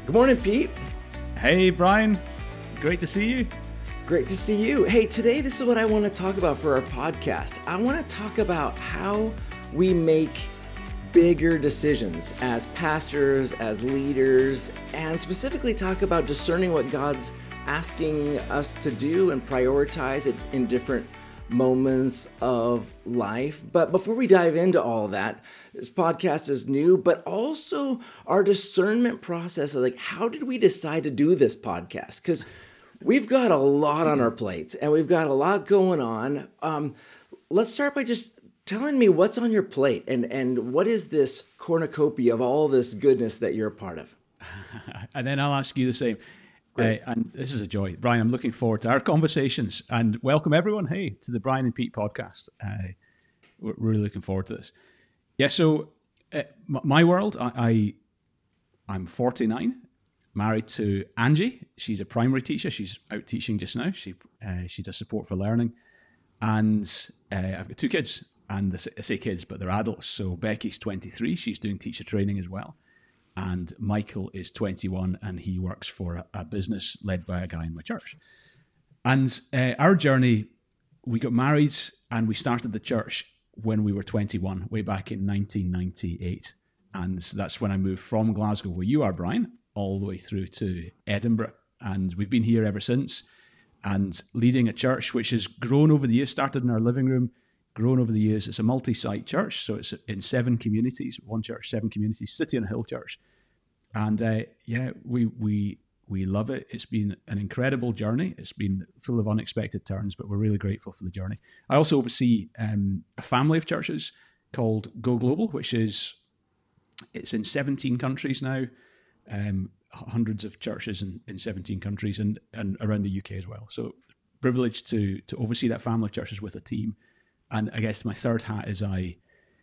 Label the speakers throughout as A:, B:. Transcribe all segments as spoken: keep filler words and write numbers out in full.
A: Good morning, Pete.
B: Hey, Brian. Great to see you.
A: Great to see you. Hey, today this is what I want to talk about for our podcast. I want to talk about how we make bigger decisions as pastors, as leaders, and specifically talk about discerning what God's asking us to do and prioritize it in different moments of life. But before we dive into all of that, this podcast is new, but also our discernment process of like, how did we decide to do this podcast? Because we've got a lot on our plates and we've got a lot going on. Um, let's start by just telling me what's on your plate and, and what is this cornucopia of all this goodness that you're a part of?
B: And then I'll ask you the same. Uh, and this is a joy. Brian, I'm looking forward to our conversations and welcome everyone, hey, to the Brian and Pete podcast. Uh, we're really looking forward to this. Yeah, so uh, my world, I, I, I'm forty-nine, married to Angie. She's a primary teacher. She's out teaching just now. She uh, she does support for learning. And uh, I've got two kids, and I say kids, but they're adults. So Becky's twenty-three. She's doing teacher training as well. And Michael is twenty-one, and he works for a, a business led by a guy in my church. And uh, our journey, we got married and we started the church when we were twenty-one, way back in nineteen ninety-eight. And that's when I moved from Glasgow, where you are, Brian, all the way through to Edinburgh. And we've been here ever since, and leading a church which has grown over the years, started in our living room, grown over the years. It's a multi-site church, so it's in seven communities, one church, seven communities, City on a Hill Church. And uh, yeah, we we we love it. It's been an incredible journey. It's been full of unexpected turns, but we're really grateful for the journey. I also oversee um, a family of churches called Go Global, which is, it's in seventeen countries now, um, hundreds of churches in, in seventeen countries and, and around the U K as well. So privileged to to oversee that family of churches with a team. And I guess my third hat is I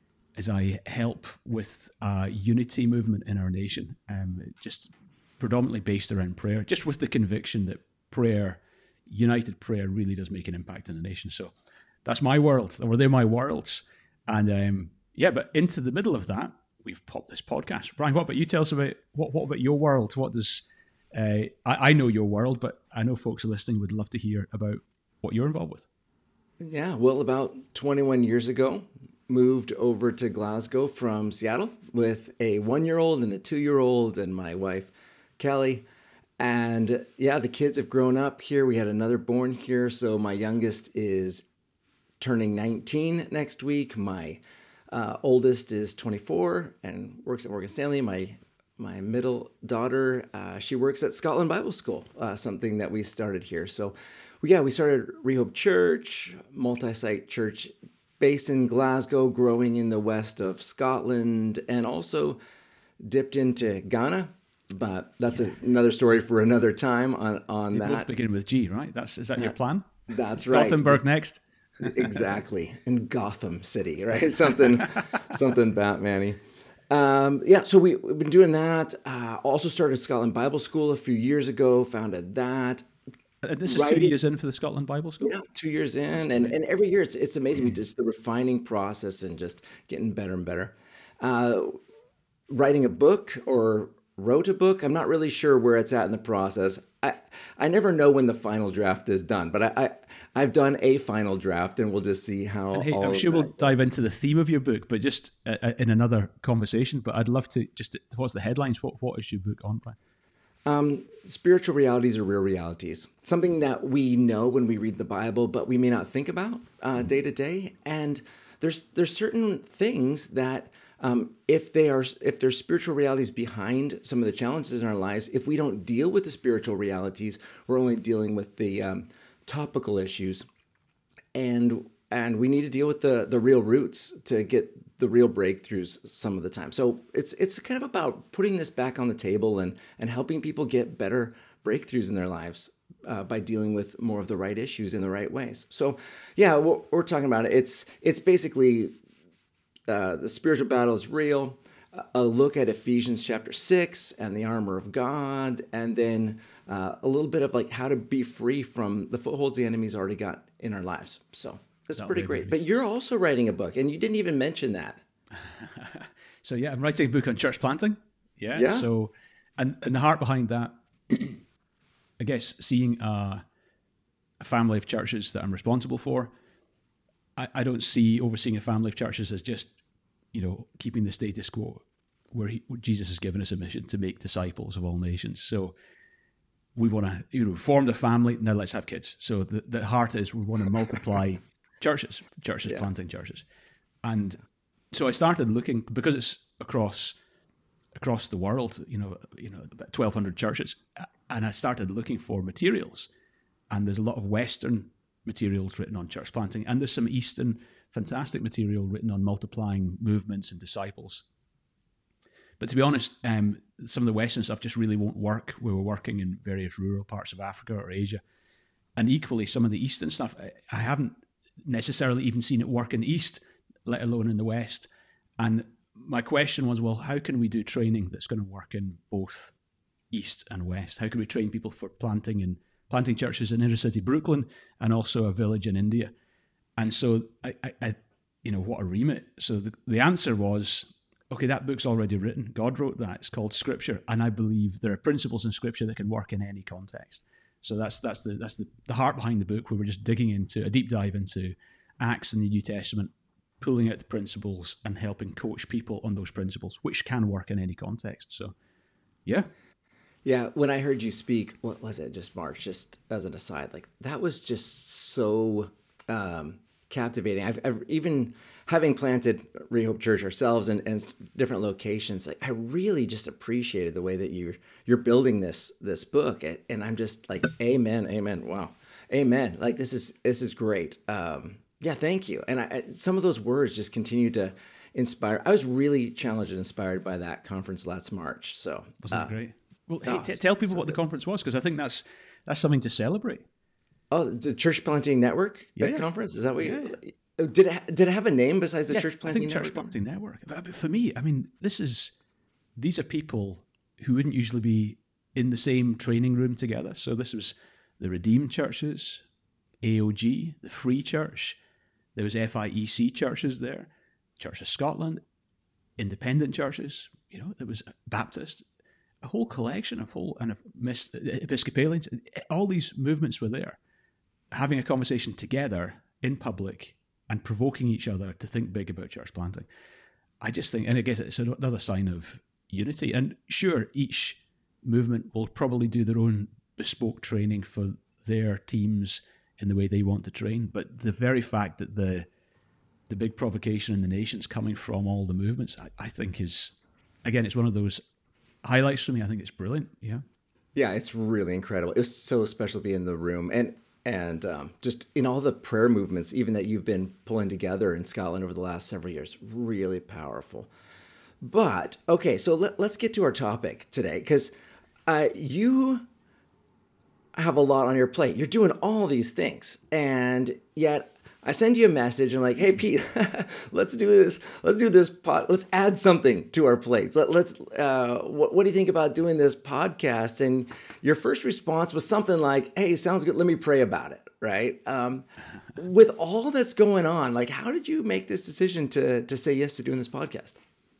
B: is I help with a unity movement in our nation, um, just predominantly based around prayer, just with the conviction that prayer, united prayer, really does make an impact in the nation. So that's my world, or they're my worlds. And um, yeah, but into the middle of that, we've popped this podcast. Brian, what about you? Tell us about, what, what about your world? What does, uh, I, I know your world, but I know folks are listening would love to hear about what you're involved with.
A: Yeah, well, about twenty-one years ago, moved over to Glasgow from Seattle with a one-year-old and a two-year-old and my wife, Kelly. And yeah, the kids have grown up here. We had another born here. So my youngest is turning nineteen next week. My uh, oldest is twenty-four and works at Morgan Stanley. My my middle daughter, uh, she works at Scotland Bible School, uh, something that we started here. So yeah, we started Rehoboth Church, multi-site church based in Glasgow, growing in the west of Scotland, and also dipped into Ghana. But that's a, another story for another time on, on
B: they
A: that.
B: Both begin with G, right? That's Is that your plan?
A: That's right.
B: Gothenburg Just, next.
A: Exactly. In Gotham City, right? Something, something Batman-y. Um, yeah, so we, we've been doing that. Uh, also started Scotland Bible School a few years ago, founded that.
B: And this is writing, two years in for the Scotland Bible School?
A: Yeah, two years in. And, and every year it's it's amazing. We just the refining process and just getting better and better. Uh, writing a book or wrote a book. I'm not really sure where it's at in the process. I I never know when the final draft is done, but I, I, I've done a final draft and we'll just see how
B: and hey,
A: all
B: I'm sure
A: we'll
B: dive into the theme of your book, but just uh, in another conversation. But I'd love to just, what's the headlines? What What is your book on, Brian?
A: Um, spiritual realities are real realities. Something that we know when we read the Bible, but we may not think about uh, day to day. And there's there's certain things that um, if they are if there's spiritual realities behind some of the challenges in our lives, if we don't deal with the spiritual realities, we're only dealing with the um, topical issues, and and we need to deal with the the real roots to get the real breakthroughs some of the time. So it's it's kind of about putting this back on the table and and helping people get better breakthroughs in their lives uh, by dealing with more of the right issues in the right ways. So yeah, we're, we're talking about it. It's it's basically uh, the spiritual battle is real. A look at Ephesians chapter six and the armor of God, and then uh, a little bit of like how to be free from the footholds the enemy's already got in our lives. So it's pretty great. But you're also writing a book, and you didn't even mention that.
B: So yeah, I'm writing a book on church planting. Yeah.
A: Yeah.
B: So and, and the heart behind that, I guess, seeing a, a family of churches that I'm responsible for, I, I don't see overseeing a family of churches as just, you know, keeping the status quo, where, he, where Jesus has given us a mission to make disciples of all nations. So we want to, you know, formed a family, now let's have kids. So the, the heart is we want to multiply churches, churches, yeah. planting churches. And so I started looking, because it's across across the world, you know, you know, about twelve hundred churches, and I started looking for materials. And there's a lot of Western materials written on church planting, and there's some Eastern fantastic material written on multiplying movements and disciples. But to be honest, um, some of the Western stuff just really won't work. We were working in various rural parts of Africa or Asia. And equally, some of the Eastern stuff, I, I haven't necessarily even seen it work in the East, let alone in the West. And my question was, well, how can we do training that's going to work in both East and West? How can we train people for planting and planting churches in inner city Brooklyn and also a village in India? And so, I, I, I you know, what a remit. So the, the answer was, okay, that book's already written. God wrote that. It's called Scripture, and I believe there are principles in Scripture that can work in any context. So that's that's the that's the, the heart behind the book, where we're just digging into a deep dive into Acts and the New Testament, pulling out the principles and helping coach people on those principles, which can work in any context. So, yeah.
A: Yeah, when I heard you speak, what was it, just March, just as an aside, like that was just so um, captivating. I've, I've even having planted Rehope Church ourselves and, and different locations, like I really just appreciated the way that you're you're building this this book, and I'm just like, amen, amen, wow, amen. Like this is this is great. Um, yeah, thank you. And I, some of those words just continue to inspire. I was really challenged and inspired by that conference last March. So
B: wasn't
A: uh,
B: it great? Well,
A: oh,
B: hey, t- tell people
A: so
B: what
A: good.
B: the conference was, because I think that's that's something to celebrate.
A: Oh, the Church Planting Network
B: yeah, yeah.
A: conference? Is that what
B: yeah,
A: you...
B: yeah.
A: Did it, ha- did it have a name besides the
B: yeah,
A: Church
B: I
A: Planting
B: think
A: Network?
B: Church Planting Network. But for me, I mean, this is these are people who wouldn't usually be in the same training room together. So this was the Redeemed churches, A O G, the Free Church. There was F I E C churches there, Church of Scotland, independent churches. You know, there was Baptist, a whole collection of whole and of Episcopalians. All these movements were there, having a conversation together in public and provoking each other to think big about church planting. I just think, and I guess it's another sign of unity. And sure, each movement will probably do their own bespoke training for their teams in the way they want to train. But the very fact that the the big provocation in the nation's coming from all the movements, I, I think is, again, it's one of those highlights for me. I think it's brilliant. Yeah.
A: Yeah, it's really incredible. It was so special to be in the room. And And um, just in all the prayer movements, even that you've been pulling together in Scotland over the last several years, really powerful. But, okay, so let, let's get to our topic today, because uh, you have a lot on your plate. You're doing all these things, and yet I send you a message. I'm like, hey, Pete, let's do this. Let's do this pod. Let's add something to our plates. Let, let's. Uh, what, what do you think about doing this podcast? And your first response was something like, hey, sounds good. Let me pray about it. Right. Um, with all that's going on, like, how did you make this decision to to say yes to doing this podcast?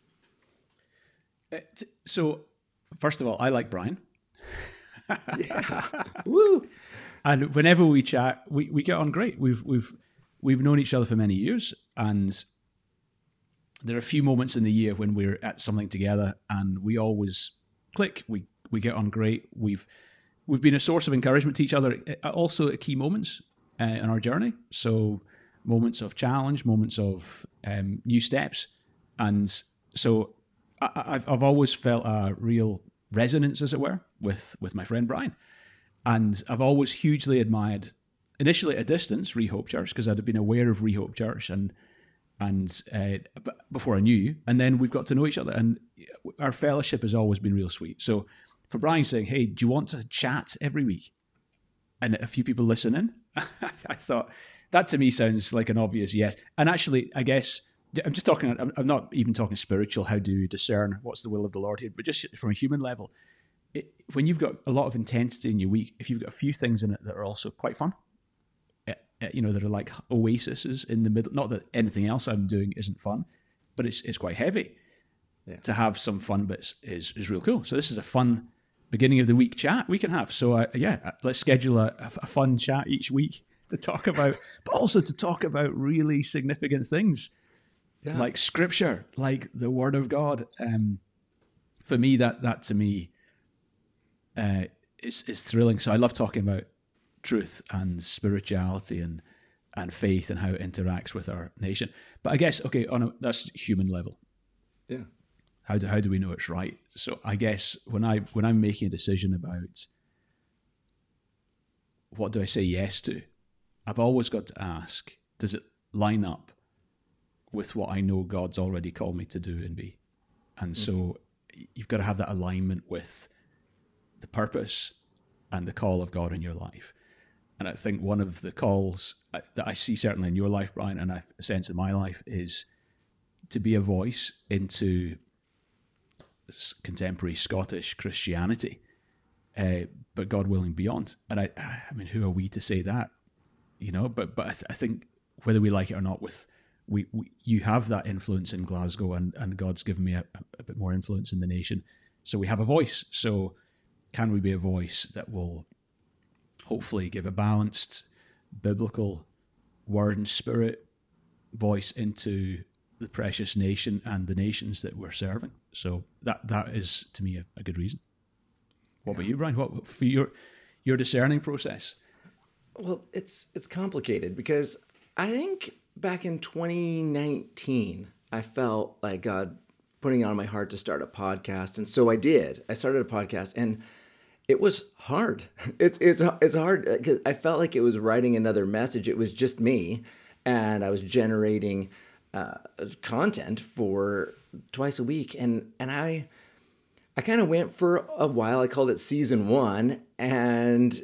B: So, first of all, I like Brian.
A: Yeah. Woo.
B: And whenever we chat, we, we get on great. We've we've we've known each other for many years, and there are a few moments in the year when we're at something together, and we always click. We we get on great. We've we've been a source of encouragement to each other, also at key moments uh, in our journey. So moments of challenge, moments of um, new steps, and so I, I've I've always felt a real resonance, as it were, with with my friend Brian. And I've always hugely admired, initially at a distance, Rehope Church, because I'd been aware of Rehope Church and and uh, before I knew you. And then we've got to know each other, and our fellowship has always been real sweet. So for Brian saying, hey, do you want to chat every week? And a few people listen in, I thought, that to me sounds like an obvious yes. And actually, I guess, I'm just talking, I'm not even talking spiritual, how do you discern what's the will of the Lord here, but just from a human level. It, when you've got a lot of intensity in your week, if you've got a few things in it that are also quite fun, uh, uh, you know, that are like oases in the middle, not that anything else I'm doing isn't fun, but it's it's quite heavy,
A: yeah.
B: to have some fun bits is is real cool. So this is a fun beginning of the week chat we can have. So uh, yeah, let's schedule a, a fun chat each week to talk about, but also to talk about really significant things yeah. like Scripture, like the Word of God. Um, for me, that that to me uh, is is thrilling. So I love talking about truth and spirituality and and faith and how it interacts with our nation. But I guess, okay, on a that's human level.
A: Yeah.
B: How do how do we know it's right? So I guess when I when I'm making a decision about what do I say yes to, I've always got to ask, does it line up with what I know God's already called me to do and be? And mm-hmm. so you've got to have that alignment with the purpose and the call of God in your life. And I think one of the calls that I see certainly in your life, Brian, and I sense in my life, is to be a voice into contemporary Scottish Christianity, uh, but God willing beyond. And I, I mean, who are we to say that? You know, but but I, th- I think whether we like it or not, with we, we you have that influence in Glasgow, and, and God's given me a, a bit more influence in the nation. So we have a voice. So can we be a voice that will hopefully give a balanced, biblical word and spirit voice into the precious nation and the nations that we're serving? So that that is, to me, a, a good reason. What yeah. about you, Brian? What for your your discerning process?
A: Well, it's it's complicated because I think back in twenty nineteen, I felt like God putting it on my heart to start a podcast, and so I did. I started a podcast, and it was hard. It's it's it's hard because I felt like it was writing another message. It was just me, and I was generating uh, content for twice a week, and and I I kind of went for a while. I called it season one, and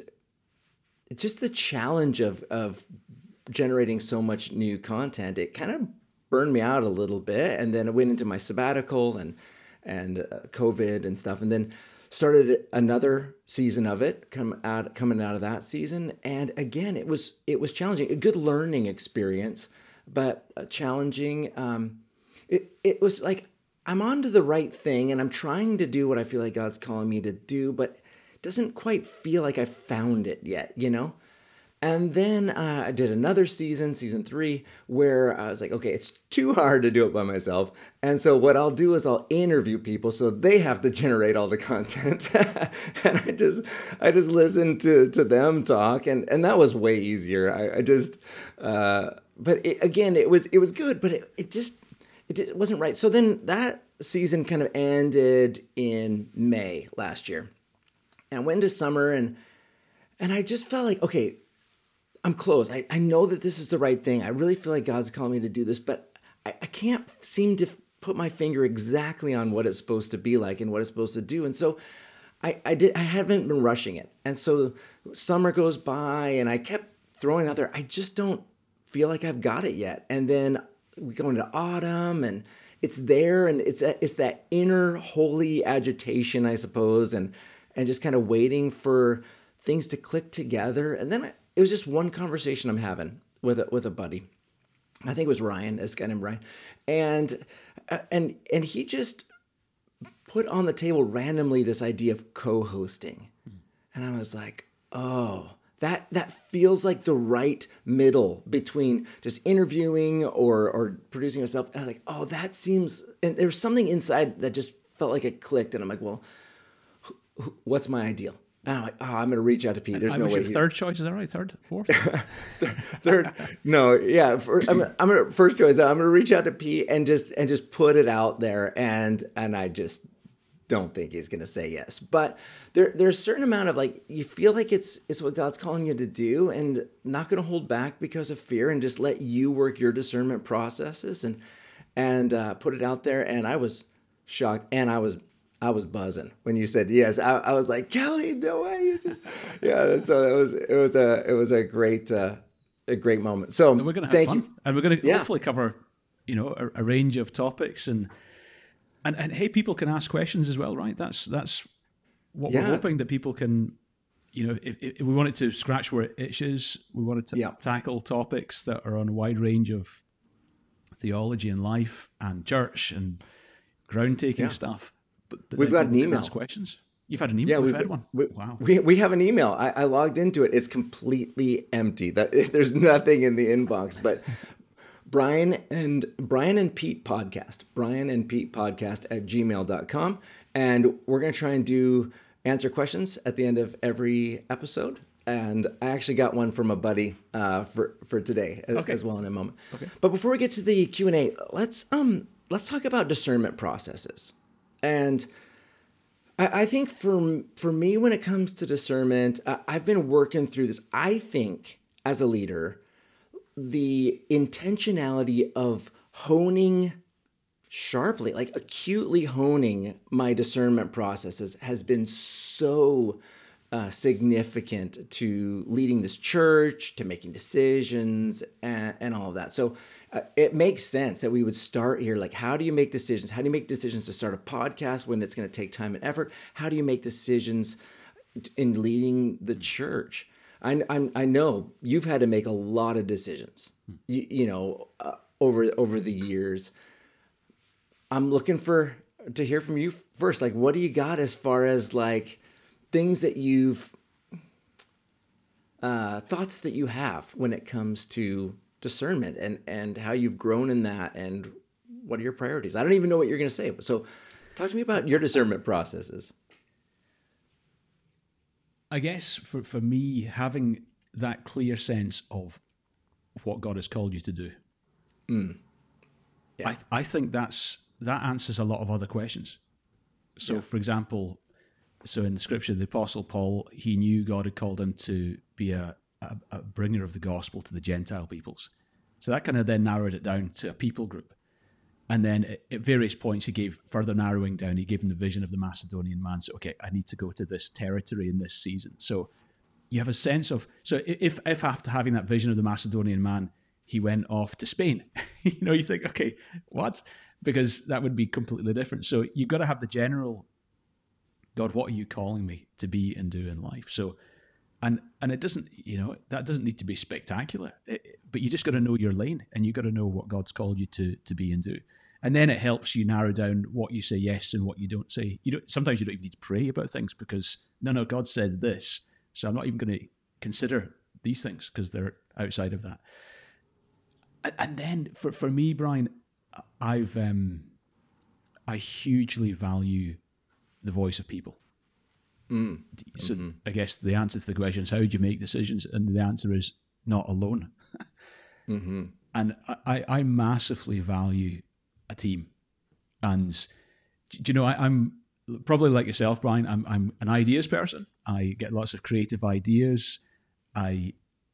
A: just the challenge of of generating so much new content, it kind of burned me out a little bit. And then I went into my sabbatical and and uh, COVID and stuff, and then started another season of it come out coming out of that season. And again, it was it was challenging, a good learning experience, but uh, challenging. Um, it it was like I'm onto the right thing, and I'm trying to do what I feel like God's calling me to do, but it doesn't quite feel like I found it yet, you know? And then uh, I did another season, season three, where I was like, okay, it's too hard to do it by myself. And so what I'll do is I'll interview people so they have to generate all the content. And I just I just listened to, to them talk, and, and that was way easier. I, I just, uh, but it, again, it was it was good, but it, it just, it, it wasn't right. So then that season kind of ended in May last year. And I went into summer, and and I just felt like, okay, I'm close. I, I know that this is the right thing. I really feel like God's calling me to do this, but I, I can't seem to put my finger exactly on what it's supposed to be like and what it's supposed to do. And so I, I did. I haven't been rushing it. And so summer goes by, and I kept throwing out there, I just don't feel like I've got it yet. And then we go into autumn, and it's there, and it's it's that inner holy agitation, I suppose, and and just kind of waiting for things to click together. And then I, it was just one conversation I'm having with a, with a buddy. I think it was Ryan, this guy named Ryan, and and and he just put on the table randomly this idea of co-hosting, and I was like, oh, that that feels like the right middle between just interviewing or or producing yourself. And I was like, oh, that seems. And there was something inside that just felt like it clicked, and I'm like, well, what's my ideal? And I'm like, oh, I'm going to reach out to Pete. There's
B: I
A: no
B: was
A: way.
B: Your
A: he's...
B: third choice, is that right? Third, fourth,
A: third. No, yeah. For, I'm, I'm gonna first choice. I'm going to reach out to Pete and just and just put it out there, and and I just don't think he's going to say yes. But there there's a certain amount of like, you feel like it's it's what God's calling you to do, and not going to hold back because of fear, and just let you work your discernment processes and and uh, put it out there. And I was shocked, and I was. I was buzzing when you said yes. I, I was like, Kelly, no way. Yeah, so it was it was a it was a great uh, a great moment. So
B: and we're going to have
A: thank
B: fun,
A: you.
B: and we're going to
A: yeah.
B: hopefully cover, you know, a, a range of topics, and and and hey, people can ask questions as well, right? That's that's what yeah. we're hoping, that people can, you know, if, if we wanted to scratch where it itches, we wanted to yeah. tackle topics that are on a wide range of theology and life and church and groundtaking
A: Yeah.
B: stuff. But, but
A: We've
B: then
A: got an
B: people can
A: email.
B: ask questions. You've had an email.
A: Yeah,
B: we've,
A: we've
B: had one.
A: We,
B: Wow.
A: We, we have an email. I, I logged into it. It's completely empty. That there's nothing in the inbox. But Brian and Brian and Pete podcast. Brian and Pete podcast at gmail dot com. And we're gonna try and do answer questions at the end of every episode. And I actually got one from a buddy uh, for for today as,
B: Okay.
A: as well in a moment.
B: Okay.
A: But before we get to the Q and A, let's um let's talk about discernment processes. And I, I think for for me, when it comes to discernment, I, I've been working through this. I think as a leader, the intentionality of honing sharply, like acutely honing my discernment processes has been so uh, significant to leading this church, to making decisions, and, and all of that. So uh, it makes sense that we would start here. Like, how do you make decisions? How do you make decisions to start a podcast when it's going to take time and effort? How do you make decisions in leading the church? I, I, I know you've had to make a lot of decisions, you, you know, uh, over over the years. I'm looking for to hear from you first. Like, what do you got as far as like things that you've uh, thoughts that you have when it comes to discernment and and how you've grown in that, and what are your priorities? I don't even know what you're going to say. So, talk to me about your discernment processes.
B: I guess for, for me, having that clear sense of what God has called you to do, mm. yeah. I th- I think that's that answers a lot of other questions. So, yeah. For example, so in the scripture, the Apostle Paul, he knew God had called him to be a, a, a bringer of the gospel to the Gentile peoples. So that kind of then narrowed it down to a people group. And then at, at various points, he gave further narrowing down. He gave him the vision of the Macedonian man. So, okay, I need to go to this territory in this season. So you have a sense of, so if, if after having that vision of the Macedonian man, he went off to Spain, you know, you think, okay, what? Because that would be completely different. So you've got to have the general, God, what are you calling me to be and do in life? So, and and it doesn't, you know, that doesn't need to be spectacular, it, but you just got to know your lane, and you got to know what God's called you to to be and do. And then it helps you narrow down what you say yes and what you don't say. You don't. Sometimes you don't even need to pray about things because, no, no, God said this, so I'm not even going to consider these things because they're outside of that. And, and then for, for me, Brian, I've um, I hugely value the voice of people. Mm. So mm-hmm. I guess the answer to the question is, how do you make decisions? And the answer is not alone. mm-hmm. And I, I massively value a team. And do you know, I, I'm probably like yourself, Brian. I'm I'm an ideas person. I get lots of creative ideas. I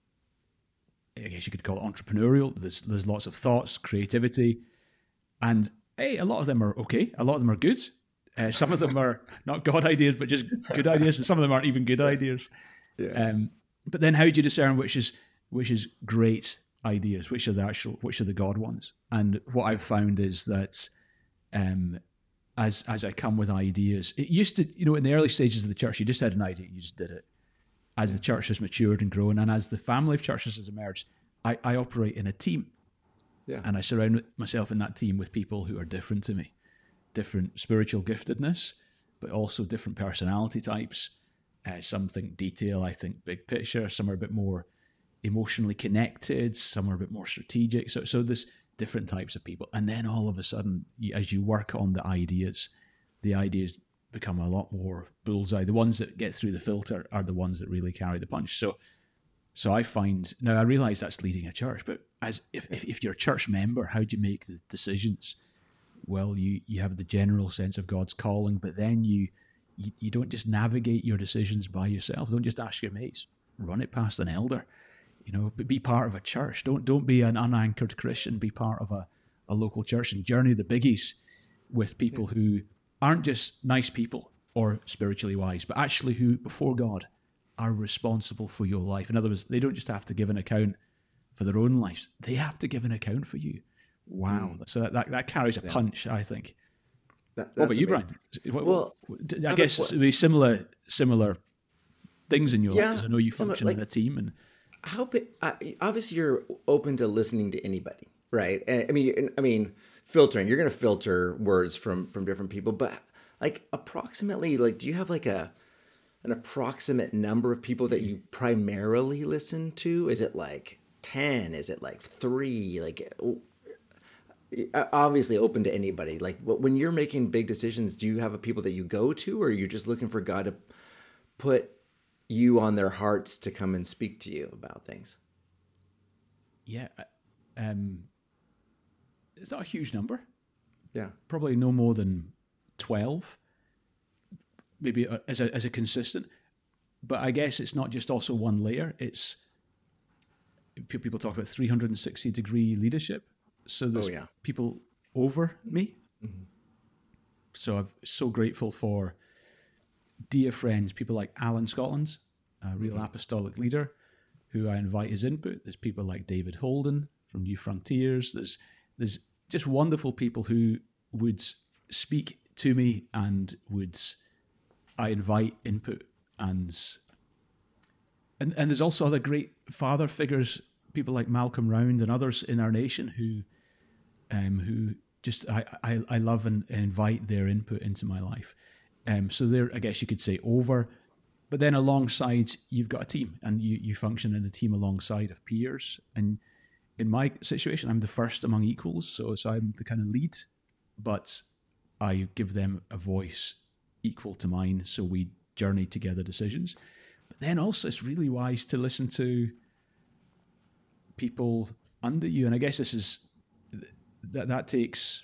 B: I guess you could call it entrepreneurial. There's there's lots of thoughts, creativity, and hey, a lot of them are okay. A lot of them are good. Uh, some of them are not God ideas, but just good ideas, and some of them aren't even good ideas. Yeah. Um, but then, how do you discern which is which is great ideas, which are the actual, which are the God ones? And what I've found is that, um, as as I come with ideas, it used to, you know, in the early stages of the church, you just had an idea, you just did it. As the church has matured and grown, and as the family of churches has emerged, I, I operate in a team, yeah, and I surround myself in that team with people who are different to me. Different spiritual giftedness, but also different personality types. Uh, some think detail, I think big picture. Some are a bit more emotionally connected. Some are a bit more strategic. So, so there's different types of people. And then all of a sudden, as you work on the ideas, the ideas become a lot more bullseye. The ones that get through the filter are the ones that really carry the punch. So, so I find, now I realize that's leading a church, but as if, if, if you're a church member, how do you make the decisions? Well, you, you have the general sense of God's calling, but then you, you you don't just navigate your decisions by yourself. Don't just ask your mates. Run it past an elder. You know, be part of a church. Don't don't be an unanchored Christian. Be part of a, a local church and journey the biggies with people yeah. who aren't just nice people or spiritually wise, but actually who, before God, are responsible for your life. In other words, they don't just have to give an account for their own lives. They have to give an account for you. Wow. Mm. So that, that, that carries a yeah. punch, I think.
A: That,
B: what about you,
A: amazing.
B: Brian? What,
A: well,
B: what, I guess it'd be similar similar things in your
A: yeah,
B: life, because I know you function
A: similar, like,
B: in a team. And
A: how uh, obviously you're open to listening to anybody, right? I mean, I mean, filtering. You're going to filter words from from different people, but like approximately, like, do you have like a an approximate number of people that you primarily listen to? Is it like ten? Is it like three? Like, obviously open to anybody. Like, when you're making big decisions, do you have a people that you go to, or are you just looking for God to put you on their hearts to come and speak to you about things?
B: Yeah. Um, it's not a huge number.
A: Yeah.
B: Probably no more than twelve, maybe as a, as a consistent. But I guess it's not just also one layer. It's, people talk about three hundred sixty degree leadership. So there's
A: oh, yeah.
B: people over me.
A: Mm-hmm.
B: So I'm so grateful for dear friends, people like Alan Scotland, a real mm-hmm. apostolic leader, who I invite his input. There's people like David Holden from New Frontiers. There's there's just wonderful people who would speak to me and would, I invite input. And, and, and there's also other great father figures, people like Malcolm Round and others in our nation who um, who just, I, I, I love and invite their input into my life. Um, so they're, I guess you could say, over. But then alongside, you've got a team, and you, you function in a team alongside of peers. And in my situation, I'm the first among equals, so, so I'm the kind of lead, but I give them a voice equal to mine, so we journey together decisions. But then also, it's really wise to listen to people under you, and I guess this is, that, that takes...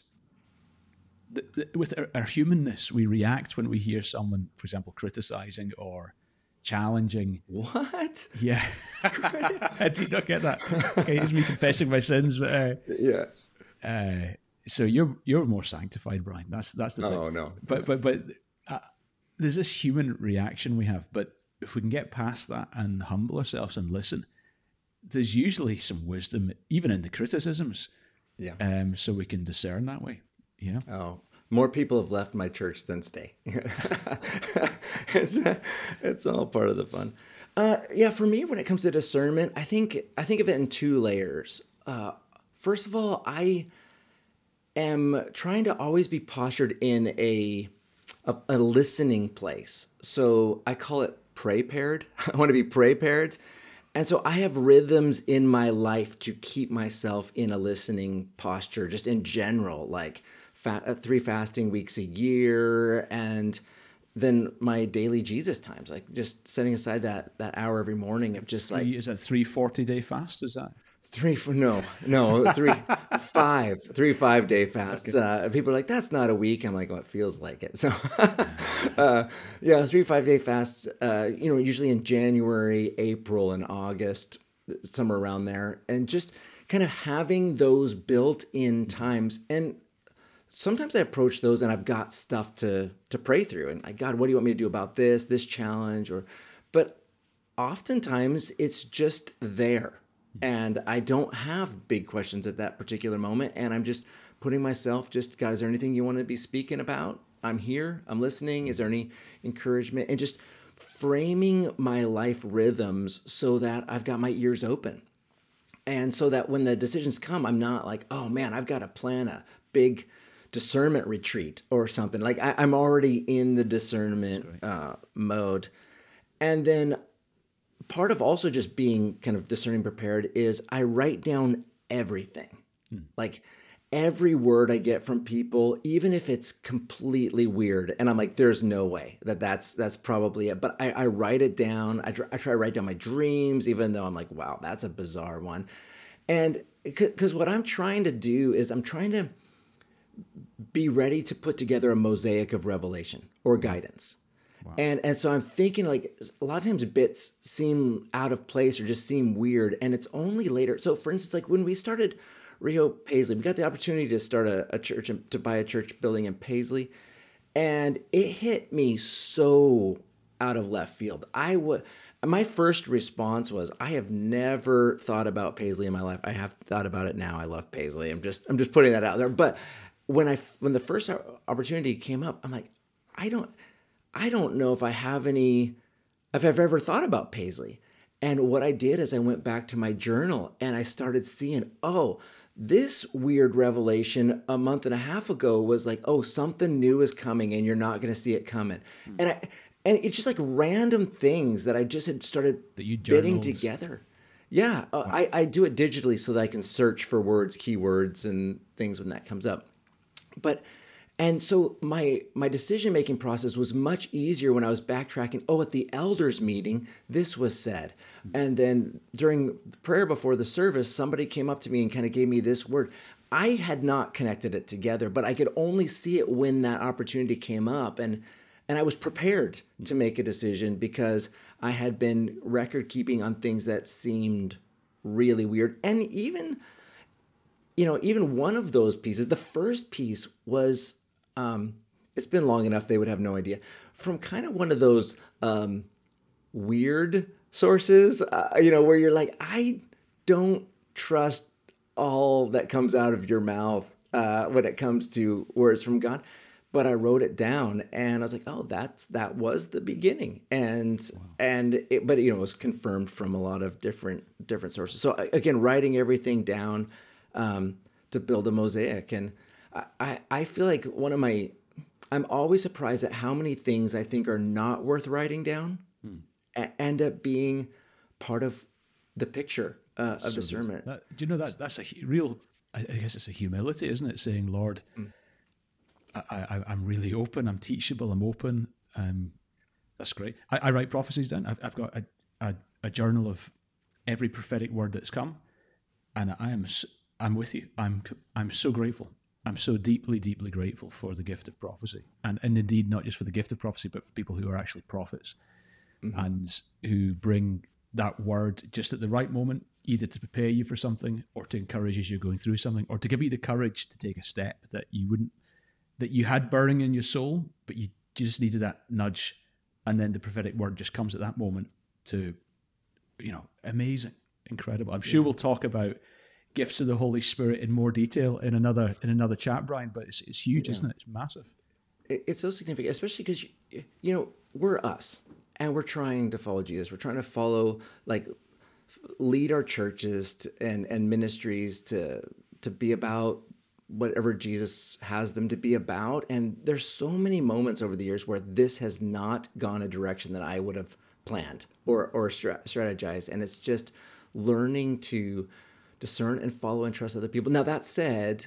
B: With our, our humanness, we react when we hear someone, for example, criticizing or challenging.
A: What?
B: Yeah. Do you not get that? Okay, it's me confessing my sins. But, uh,
A: yeah.
B: Uh, so you're you're more sanctified, Brian. That's that's the thing.
A: Oh no.
B: But but but uh, there's this human reaction we have. But if we can get past that and humble ourselves and listen, there's usually some wisdom even in the criticisms.
A: Yeah.
B: Um. So we can discern that way. Yeah.
A: Oh, more people have left my church than stay. it's it's all part of the fun. Uh, yeah, for me, when it comes to discernment, I think I think of it in two layers. Uh, first of all, I am trying to always be postured in a, a a listening place. So I call it pray-paired. I want to be pray-paired. And so I have rhythms in my life to keep myself in a listening posture, just in general, like fa- three fasting weeks a year, and then my daily Jesus times, like just setting aside that that hour every morning of just
B: three,
A: like...
B: Is that three forty-day fast? Is that?
A: Three, no, no, three, five, three five day fasts. Okay. Uh, people are like, that's not a week. I'm like, well, it feels like it. So, uh, yeah, three five day fasts, uh, you know, usually in January, April, and August, somewhere around there. And just kind of having those built in times. And sometimes I approach those and I've got stuff to, to pray through. And like, God, what do you want me to do about this, this challenge? Or, but oftentimes it's just there. And I don't have big questions at that particular moment. And I'm just putting myself, just, God, is there anything you want to be speaking about? I'm here. I'm listening. Is there any encouragement? And just framing my life rhythms so that I've got my ears open. And so that when the decisions come, I'm not like, oh man, I've got to plan a big discernment retreat or something. Like I, I'm already in the discernment uh, mode. And then part of also just being kind of discerning prepared is I write down everything. Hmm. Like every word I get from people, even if it's completely weird. And I'm like, there's no way that that's, that's probably it. But I, I write it down. I, I try to write down my dreams, even though I'm like, wow, that's a bizarre one. And because what I'm trying to do is I'm trying to be ready to put together a mosaic of revelation or guidance. Wow. And and so I'm thinking, like, a lot of times bits seem out of place or just seem weird, and it's only later. So for instance, like when we started Rehoboth Paisley, we got the opportunity to start a, a church, to buy a church building in Paisley, and it hit me so out of left field. I would, my first response was, I have never thought about Paisley in my life. I have thought about it now. I love Paisley. I'm just I'm just putting that out there. But when I when the first opportunity came up, I'm like, I don't. I don't know if I have any, if I've ever thought about Paisley. And what I did is I went back to my journal and I started seeing, oh, This weird revelation a month and a half ago was like, oh, something new is coming and you're not going to see it coming. And I, and it's just like random things that I just had started
B: That you
A: bitting
B: journaled.
A: together. Yeah, uh, I, I do it digitally so that I can search for words, keywords, and things when that comes up. But and so my my decision making process was much easier when I was backtracking. Oh, at the elders meeting, this was said, and then during prayer before the service, somebody came up to me and kind of gave me this word. I had not connected it together, but I could only see it when that opportunity came up, and and I was prepared to make a decision because I had been record keeping on things that seemed really weird, and even you know even one of those pieces, the first piece was. Um, it's been long enough they would have no idea. From kind of one of those um, weird sources, uh, you know, where you're like, I don't trust all that comes out of your mouth uh, when it comes to words from God. But I wrote it down, and I was like, oh, that's that was the beginning, and wow. and it, but you know, it was confirmed from a lot of different different sources. So again, writing everything down um, to build a mosaic. And I, I feel like one of my, I'm always surprised at how many things I think are not worth writing down hmm. a- end up being part of the picture uh, of so discernment.
B: That, do you know that that's a real, I guess it's a humility, isn't it? Saying, Lord, mm. I, I, I'm really open, I'm teachable, I'm open. Um, that's great. I, I write prophecies down. I've, I've got a, a, a journal of every prophetic word that's come, and I am, I'm with you. I'm, I'm so grateful. I'm so deeply, deeply grateful for the gift of prophecy. And, and indeed, not just for the gift of prophecy, but for people who are actually prophets mm-hmm. and who bring that word just at the right moment, either to prepare you for something or to encourage as you're going through something, or to give you the courage to take a step that you wouldn't, that you had burning in your soul, but you just needed that nudge. And then the prophetic word just comes at that moment to, you know, amazing, incredible. I'm sure yeah. we'll talk about gifts of the Holy Spirit in more detail in another in another chat, Brian, but it's it's huge, yeah. isn't it? It's massive.
A: It's so significant, especially because, you know, we're us and we're trying to follow Jesus. We're trying to follow, like, lead our churches to, and, and ministries to to be about whatever Jesus has them to be about. And there's so many moments over the years where this has not gone a direction that I would have planned or, or strategized. And it's just learning to discern and follow and trust other people. Now, that said,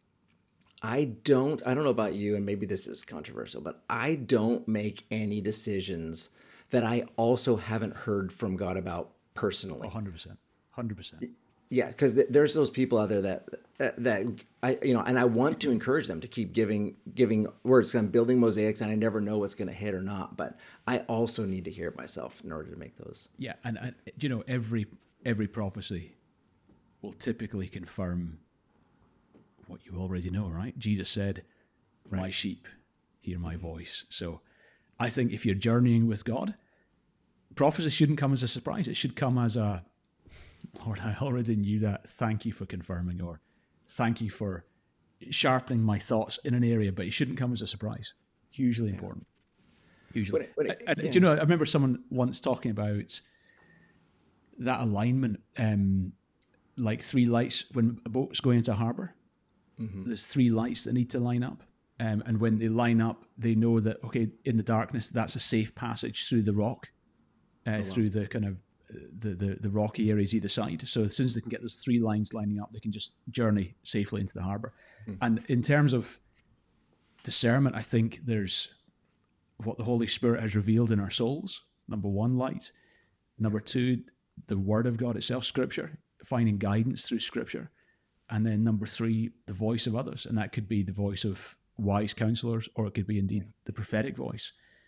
A: I don't, I don't know about you, and maybe this is controversial, but I don't make any decisions that I also haven't heard from God about personally.
B: one hundred percent. one hundred percent.
A: Yeah, because th- there's those people out there that, that, that I, you know, and I want to encourage them to keep giving, giving words. I'm building mosaics and I never know what's going to hit or not, but I also need to hear it myself in order to make those.
B: Yeah. And, and you know, every, every prophecy will typically confirm what you already know, right? Jesus said, my right. sheep hear my voice. So I think if you're journeying with God, prophecy shouldn't come as a surprise. It should come as a, Lord, I already knew that. Thank you for confirming, or thank you for sharpening my thoughts in an area, but it shouldn't come as a surprise. Hugely yeah. important. Hugely. When it, when it, I, I, yeah. Do you know, I remember someone once talking about that alignment, um, like three lights when a boat's going into a harbor. Mm-hmm. There's three lights that need to line up. Um, and when they line up, they know that, okay, in the darkness, that's a safe passage through the rock, uh, oh, wow. through the kind of the, the, the rocky areas either side. So as soon as they can get those three lines lining up, they can just journey safely into the harbor. Mm-hmm. And in terms of discernment, I think there's what the Holy Spirit has revealed in our souls. Number one, light. Number two, the Word of God itself, Scripture, finding guidance through Scripture. And then number three, the voice of others. And that could be the voice of wise counselors, or it could be indeed the prophetic voice.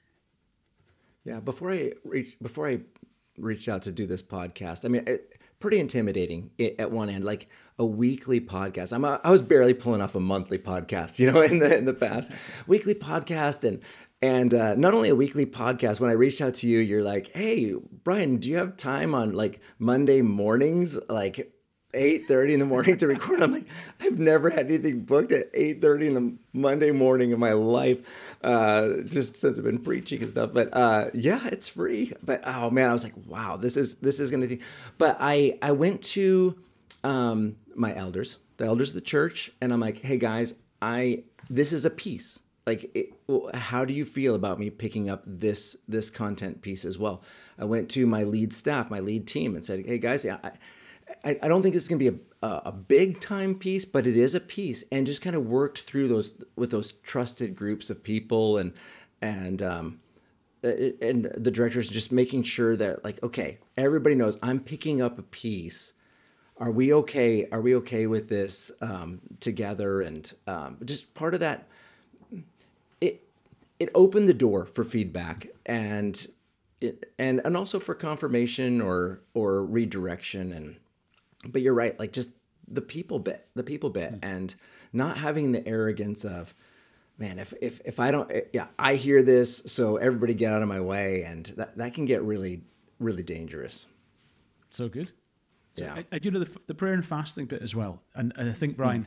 A: Yeah, before I reach, before I reached out to do this podcast, I mean, it, pretty intimidating at one end, like a weekly podcast. I'm a, I was barely pulling off a monthly podcast, you know, in the in the past. Weekly podcast, and and uh, not only a weekly podcast. When I reached out to you, you're like, "Hey, Brian, do you have time on like Monday mornings, like eight thirty in the morning to record?" I'm like, I've never had anything booked at eight thirty in the Monday morning in my life, uh, just since I've been preaching and stuff. But uh, yeah, it's free. But oh man, I was like, wow, this is this is gonna be. But I I went to um, my elders the elders of the church, and I'm like, hey guys, I this is a piece. Like, it, well, how do you feel about me picking up this this content piece as well? I went to my lead staff, my lead team, and said, hey guys, yeah, I, I, I don't think this is going to be a, a big time piece, but it is a piece, and just kind of worked through those with those trusted groups of people, and and um, and the directors, just making sure that, like, okay, everybody knows I'm picking up a piece. Are we okay? Are we okay with this um, together? And um, just part of that, it it opened the door for feedback, and it and and also for confirmation or or redirection. And but you're right, like, just the people bit, the people bit, mm. and not having the arrogance of, man, if if if I don't, yeah, I hear this, so everybody get out of my way, and that that can get really really dangerous.
B: So good. So
A: yeah,
B: I, I do know the, the prayer and fasting bit as well, and and I think, Brian,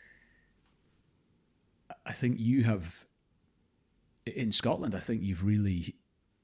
B: mm. I think you have in Scotland. I think you've really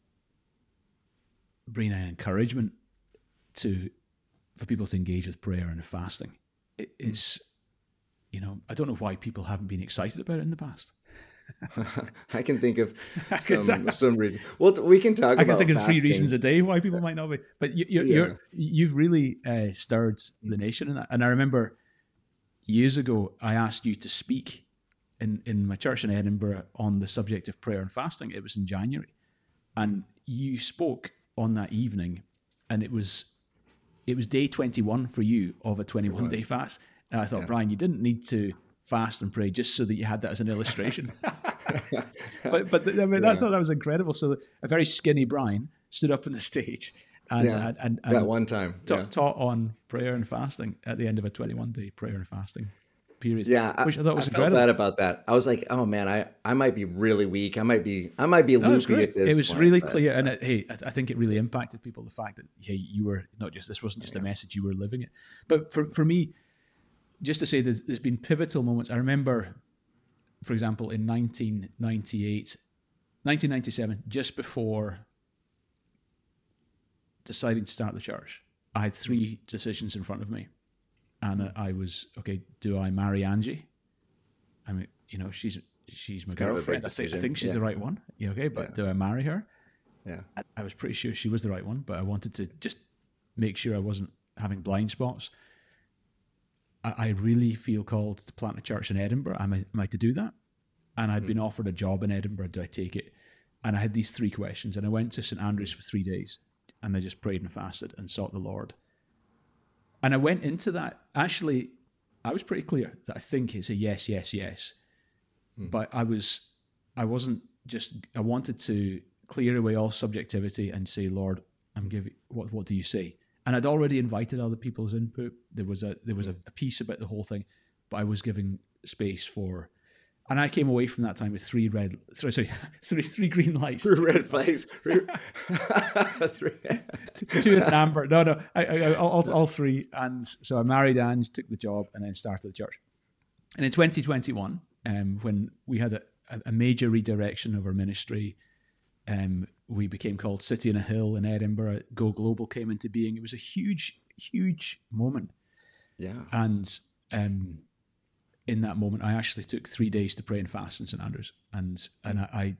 B: bring an encouragement to for people to engage with prayer and fasting. It, it's mm. you know, I don't know why people haven't been excited about it in the past.
A: I can think of some some reasons. Well, we can talk
B: I
A: about
B: can think
A: fasting.
B: of three reasons a day why people might not be. But you, you, yeah. you're you've really uh, stirred the nation in that. And I remember years ago, I asked you to speak in, in my church in Edinburgh on the subject of prayer and fasting. It was in January, and you spoke on that evening, and it was it was day twenty-one for you of a twenty-one day fast. And I thought, yeah. Brian, you didn't need to fast and pray just so that you had that as an illustration. but but I mean, yeah. I thought that was incredible. So a very skinny Brian stood up on the stage and
A: yeah.
B: and, and, and
A: that one time
B: ta-
A: yeah.
B: taught on prayer and fasting at the end of a twenty-one day prayer and fasting period.
A: Yeah,
B: which I thought was
A: I
B: incredible.
A: felt bad about that. I was like, oh man, I, I might be really weak. I might be I might be
B: no,
A: loopy at this.
B: It was
A: point,
B: really
A: but,
B: clear, and it, hey, I, th- I think it really impacted people. The fact that hey, you were not just this wasn't just yeah. a message, you were living it. But for for me, just to say that there's been pivotal moments. I remember, for example, in nineteen ninety-eight, nineteen ninety-seven, just before deciding to start the church, I had three decisions in front of me. And mm. I was, okay, do I marry Angie? I mean, you know, she's she's my
A: it's
B: girlfriend. I think, I think she's
A: yeah.
B: the right one. You know, okay, but yeah. do I marry her?
A: Yeah.
B: I, I was pretty sure she was the right one, but I wanted to just make sure I wasn't having blind spots. I really feel called to plant a church in Edinburgh. Am I, am I to do that? And I'd mm. been offered a job in Edinburgh. Do I take it? And I had these three questions. And I went to Saint Andrews for three days. And I just prayed and fasted and sought the Lord. And I went into that. Actually, I was pretty clear that I think it's a yes, yes, yes. Mm. But I, was, I wasn't just... I wanted to clear away all subjectivity and say, Lord, I'm giving... What, what do you say? And I'd already invited other people's input. There was a there was a, a piece about the whole thing, but I was giving space for, and I came away from that time with three red, sorry, sorry three three green lights,
A: three red flags, three.
B: two in amber. No, no, I, I, all all three. And so I married Ange, took the job, and then started the church. And in twenty twenty-one, um, when we had a, a major redirection of our ministry. Um, we became called City on a Hill in Edinburgh. Go Global came into being. It was a huge, huge moment.
A: Yeah.
B: And um, in that moment, I actually took three days to pray and fast in Saint Andrews. And and I, I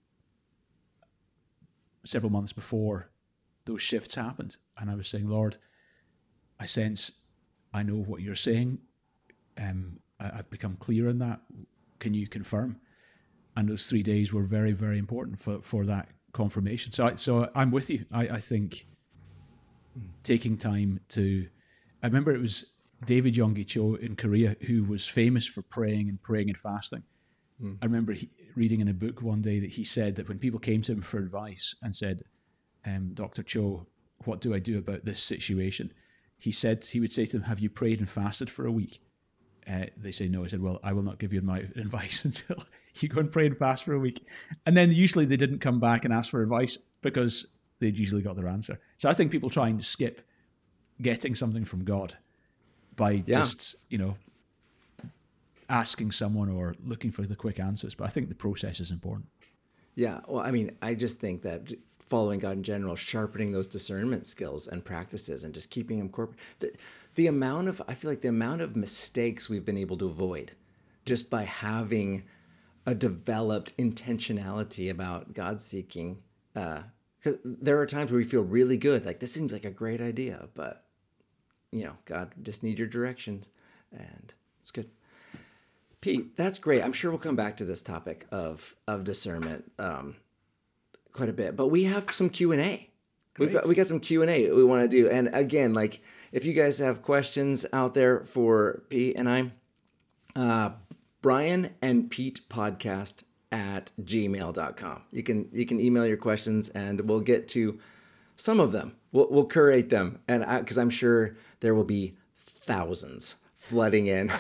B: several months before those shifts happened, and I was saying, Lord, I sense, I know what you're saying. Um, I, I've become clear in that. Can you confirm? And those three days were very, very important for, for that confirmation. So, I, so I'm with you. I, I think taking time to, I remember it was David Yonggi Cho in Korea who was famous for praying and praying and fasting. Mm. I remember he, reading in a book one day that he said that when people came to him for advice and said, um, Doctor Cho, what do I do about this situation? He said, he would say to them, have you prayed and fasted for a week? Uh, they say no. I said, well, I will not give you my advice until you go and pray and fast for a week. And then usually they didn't come back and ask for advice because they'd usually got their answer. So I think people trying to skip getting something from God by yeah. just, you know, asking someone or looking for the quick answers. But I think the process is important.
A: Yeah. Well, I mean, I just think that following God in general, sharpening those discernment skills and practices and just keeping them corporate. The, the amount of, I feel like the amount of mistakes we've been able to avoid just by having a developed intentionality about God seeking. Uh, because there are times where we feel really good, like this seems like a great idea, but you know, God, just need your directions, and it's good. Pete, that's great. I'm sure we'll come back to this topic of of discernment um, quite a bit, but we have some Q and A. We've got we got some Q and A we want to do, and again, like if you guys have questions out there for Pete and I, uh, Brian and Pete podcast at gmail dot com. You can you can email your questions, and we'll get to some of them. We'll we'll curate them, and because I'm sure there will be thousands flooding in.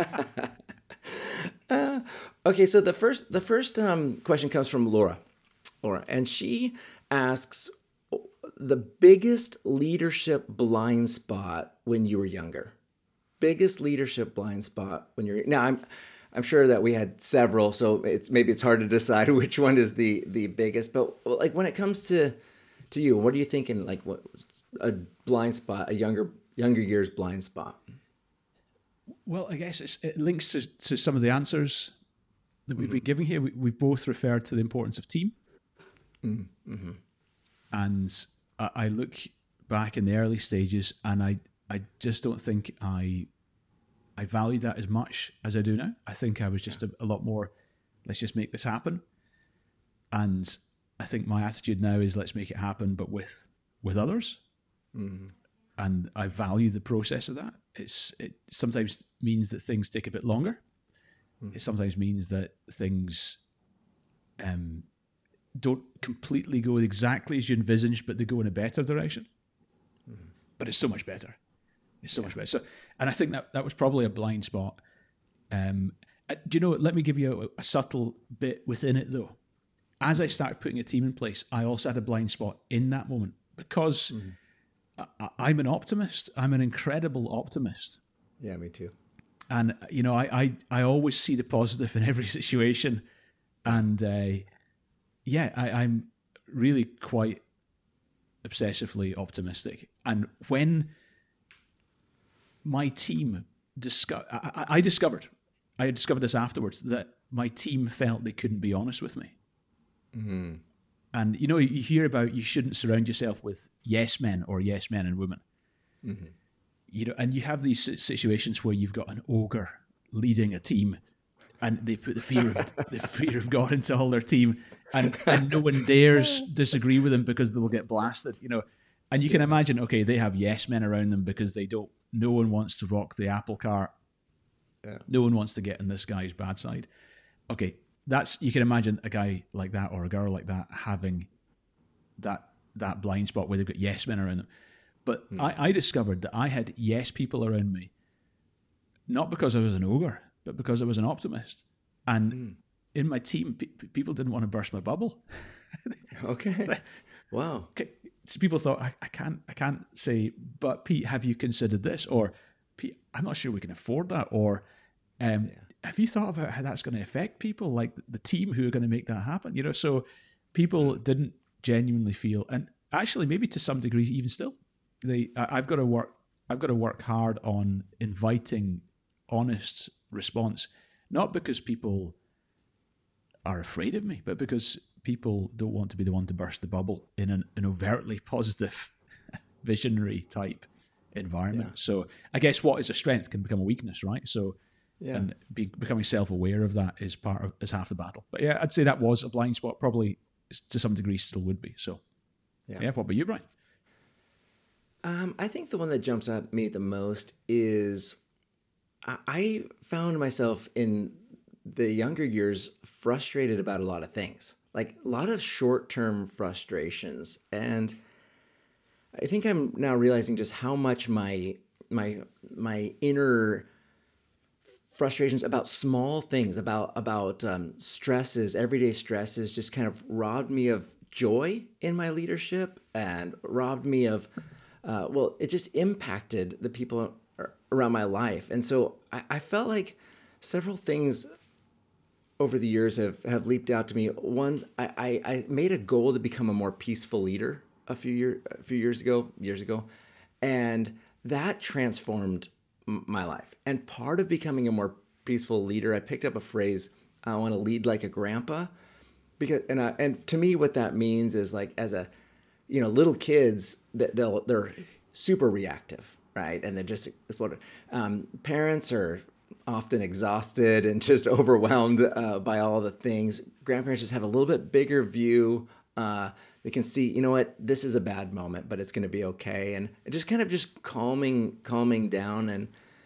A: uh, okay, so the first the first um, question comes from Laura, Laura, and she asks the biggest leadership blind spot when you were younger. Biggest leadership blind spot when you're now. I'm I'm sure that we had several, so it's maybe it's hard to decide which one is the the biggest. But like when it comes to to you, what are you thinking? Like what a blind spot, a younger younger years blind spot?
B: Well, I guess it's, it links to, to some of the answers that we've mm-hmm. been giving here. We, we've both referred to the importance of team, mm-hmm. and I, I look back in the early stages, and I I just don't think I. I value that as much as I do now. I think I was just a, a lot more, let's just make this happen. And I think my attitude now is let's make it happen, but with with others. Mm-hmm. And I value the process of that. It's It sometimes means that things take a bit longer. Mm-hmm. It sometimes means that things um, don't completely go exactly as you envisaged, but they go in a better direction. Mm-hmm. But it's so much better. It's so yeah. much better. So, and I think that that was probably a blind spot. Um, uh, do you know? Let me give you a, a subtle bit within it, though. As I started putting a team in place, I also had a blind spot in that moment because mm-hmm. I, I'm an optimist. I'm an incredible optimist.
A: Yeah, me too.
B: And you know, I I, I always see the positive in every situation, and uh, yeah, I, I'm really quite obsessively optimistic. And when my team discovered, I, I discovered, I discovered this afterwards, that my team felt they couldn't be honest with me. Mm-hmm. And, you know, you hear about you shouldn't surround yourself with yes men or yes men and women. Mm-hmm. You know, and you have these situations where you've got an ogre leading a team and they put the fear of, the fear of God into all their team, and, and no one dares disagree with them because they'll get blasted, you know. And you can imagine, okay, they have yes men around them because they don't, no one wants to rock the apple cart. Yeah. No one wants to get on this guy's bad side. Okay, that's, you can imagine a guy like that or a girl like that having that that blind spot where they've got yes men around them. But mm. I, I discovered that I had yes people around me, not because I was an ogre, but because I was an optimist. And mm. in my team, pe- people didn't want to burst my bubble.
A: Okay. Wow.
B: Okay. So people thought, I, I can't I can't say, but Pete, have you considered this? Or, Pete, I'm not sure we can afford that. Or, um, yeah. have you thought about how that's going to affect people, like the team who are going to make that happen? You know, so people didn't genuinely feel, and actually maybe to some degree even still, they I've got to work I've got to work hard on inviting honest response, not because people are afraid of me, but because people don't want to be the one to burst the bubble in an, an overtly positive, visionary type environment. Yeah. So I guess what is a strength can become a weakness, right? So, yeah. and be, becoming self-aware of that is part of is half the battle. But yeah, I'd say that was a blind spot. Probably to some degree still would be. So, yeah. yeah what about you, Brian?
A: Um, I think the one that jumps out at me the most is I, I found myself in the younger years frustrated about a lot of things. Like a lot of short-term frustrations. And I think I'm now realizing just how much my my my inner frustrations about small things, about about um, stresses, everyday stresses, just kind of robbed me of joy in my leadership and robbed me of, uh, well, it just impacted the people around my life. And so I, I felt like several things over the years have, have leaped out to me. One, I, I, I made a goal to become a more peaceful leader a few year, a few years ago, years ago, and that transformed m- my life. And part of becoming a more peaceful leader, I picked up a phrase, I want to lead like a grandpa, because and I, and to me, what that means is like as a, you know, little kids that they'll they're super reactive, right? And they're just it's what um, parents are often exhausted and just overwhelmed uh, by all the things. Grandparents just have a little bit bigger view. Uh, they can see, you know what, this is a bad moment, but it's going to be okay, and just kind of just calming, calming down, and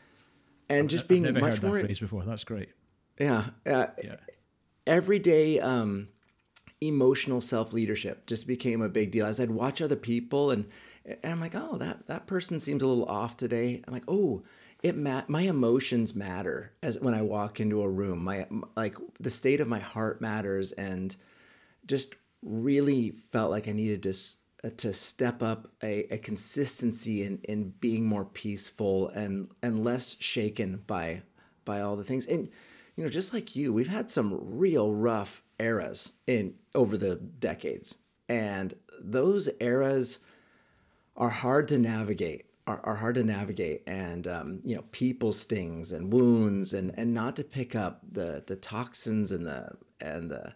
A: and just being
B: I've never
A: much
B: heard that
A: more.
B: phrase before. That's great.
A: Yeah, uh,
B: Yeah.
A: everyday um, emotional self-leadership just became a big deal as I'd watch other people, and and I'm like, oh, that that person seems a little off today. I'm like, oh. It ma- my emotions matter as when I walk into a room. My like the state of my heart matters, and just really felt like I needed to uh, to step up a, a consistency in, in being more peaceful and and less shaken by by all the things. And you know, just like you, we've had some real rough eras in over the decades, and those eras are hard to navigate. Are, are hard to navigate, and um, you know, people stings and wounds, and, and not to pick up the the toxins and the and the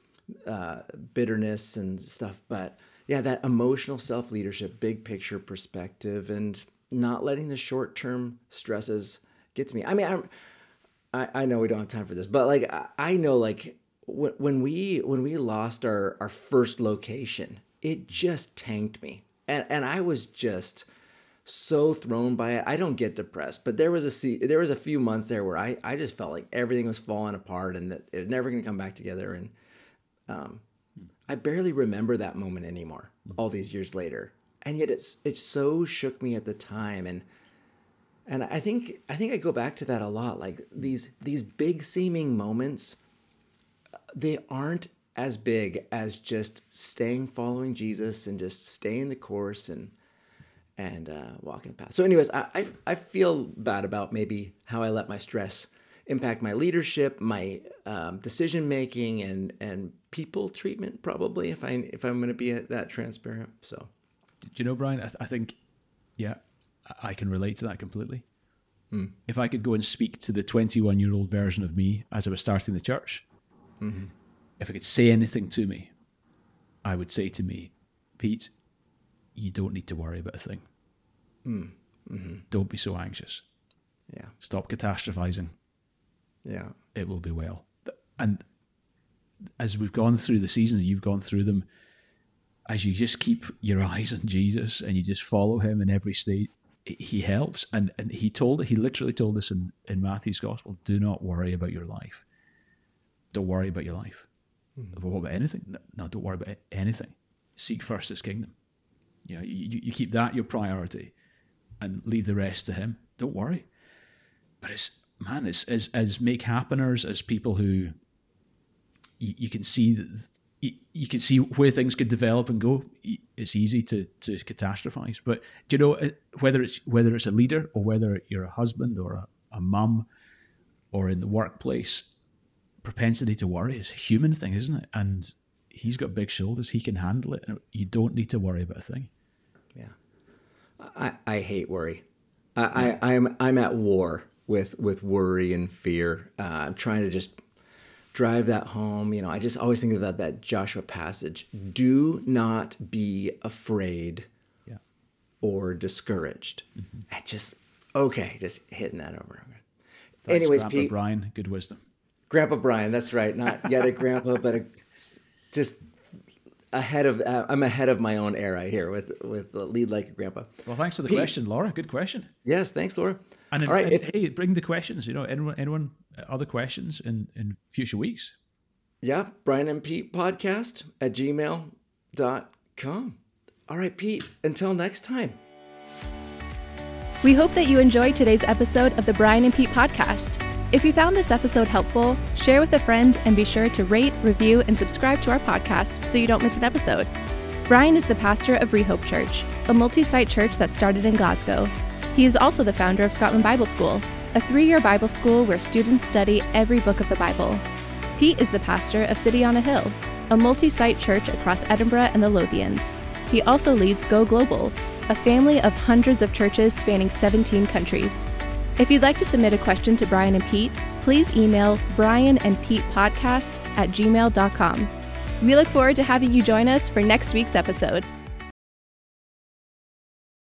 A: uh, bitterness and stuff. But yeah, that emotional self leadership, big picture perspective, and not letting the short term stresses get to me. I mean, I'm, I I know we don't have time for this, but like I, I know like w- when we when we lost our our first location, it just tanked me, and and I was just so thrown by it. I don't get depressed, but there was a there was a few months there where I, I just felt like everything was falling apart and that it was never going to come back together. And um, I barely remember that moment anymore, all these years later. And yet it's it so shook me at the time. And and I think I think I go back to that a lot. Like these these big seeming moments, they aren't as big as just staying following Jesus and just staying the course and and uh, walking the path. So anyways, I, I I feel bad about maybe how I let my stress impact my leadership, my um, decision making, and and people treatment. Probably if I if I'm going to be that transparent. So,
B: Do you know, Brian? I, th- I think, yeah, I can relate to that completely. Mm. If I could go and speak to the twenty-one-year-old version of me as I was starting the church, mm-hmm. if I could say anything to me, I would say to me, Pete, you don't need to worry about a thing. Mm. Mm-hmm. Don't be so anxious.
A: Yeah.
B: Stop catastrophizing.
A: Yeah.
B: It will be well. And as we've gone through the seasons, you've gone through them, as you just keep your eyes on Jesus and you just follow him in every state, he helps. And and he told, he literally told us in, in Matthew's gospel, do not worry about your life. Don't worry about your life. Mm-hmm. What about anything? No, no, don't worry about anything. Seek first his kingdom. You know, you, you keep that your priority and leave the rest to him. Don't worry. But it's, man, it's, as, as make happeners, as people who you, you can see that you, you can see where things could develop and go. It's easy to, to catastrophize. But do you know, whether it's, whether it's a leader or whether you're a husband or a, a mum or in the workplace, propensity to worry is a human thing, isn't it? And he's got big shoulders. He can handle it. You don't need to worry about a thing.
A: Yeah. I, I hate worry. I, I, I'm I'm at war with, with worry and fear. Uh, I'm trying to just drive that home. You know, I just always think about that Joshua passage. Do not be afraid
B: yeah.
A: or discouraged. Mm-hmm. I just, okay, just hitting that over and over.
B: Thanks,
A: Anyways,
B: Grandpa
A: Pete.
B: Brian, good wisdom.
A: Grandpa Brian, that's right. Not yet a grandpa, but a, just ahead of, uh, I'm ahead of my own era here with, with the lead like a grandpa.
B: Well, thanks for the
A: Pete.
B: question, Laura. Good question.
A: Yes, thanks, Laura.
B: And, in,
A: All right,
B: and
A: if,
B: hey, bring the questions, you know, anyone, anyone other questions in, in future weeks?
A: Yeah, Brian and Pete podcast at gmail dot com. All right, Pete, until next time.
C: We hope that you enjoyed today's episode of the Brian and Pete podcast. If you found this episode helpful, share with a friend and be sure to rate, review, and subscribe to our podcast so you don't miss an episode. Brian is the pastor of Rehope Church, a multi-site church that started in Glasgow. He is also the founder of Scotland Bible School, a three-year Bible school where students study every book of the Bible. Pete is the pastor of City on a Hill, a multi-site church across Edinburgh and the Lothians. He also leads Go Global, a family of hundreds of churches spanning seventeen countries. If you'd like to submit a question to Brian and Pete, please email brianandpetepodcast at gmail dot com. We look forward to having you join us for next week's episode.